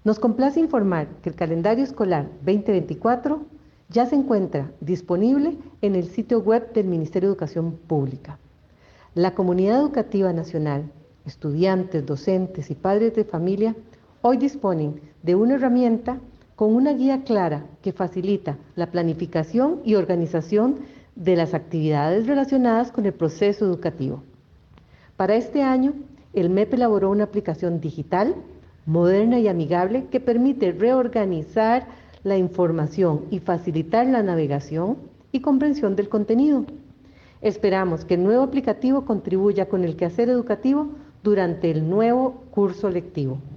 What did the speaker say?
Nos complace informar que el calendario escolar 2024 ya se encuentra disponible en el sitio web del Ministerio de Educación Pública. La comunidad educativa nacional, estudiantes, docentes y padres de familia, hoy disponen de una herramienta con una guía clara que facilita la planificación y organización de las actividades relacionadas con el proceso educativo. Para este año, el MEP elaboró una aplicación digital, moderna y amigable que permite reorganizar la información y facilitar la navegación y comprensión del contenido. Esperamos que el nuevo aplicativo contribuya con el quehacer educativo durante el nuevo curso lectivo.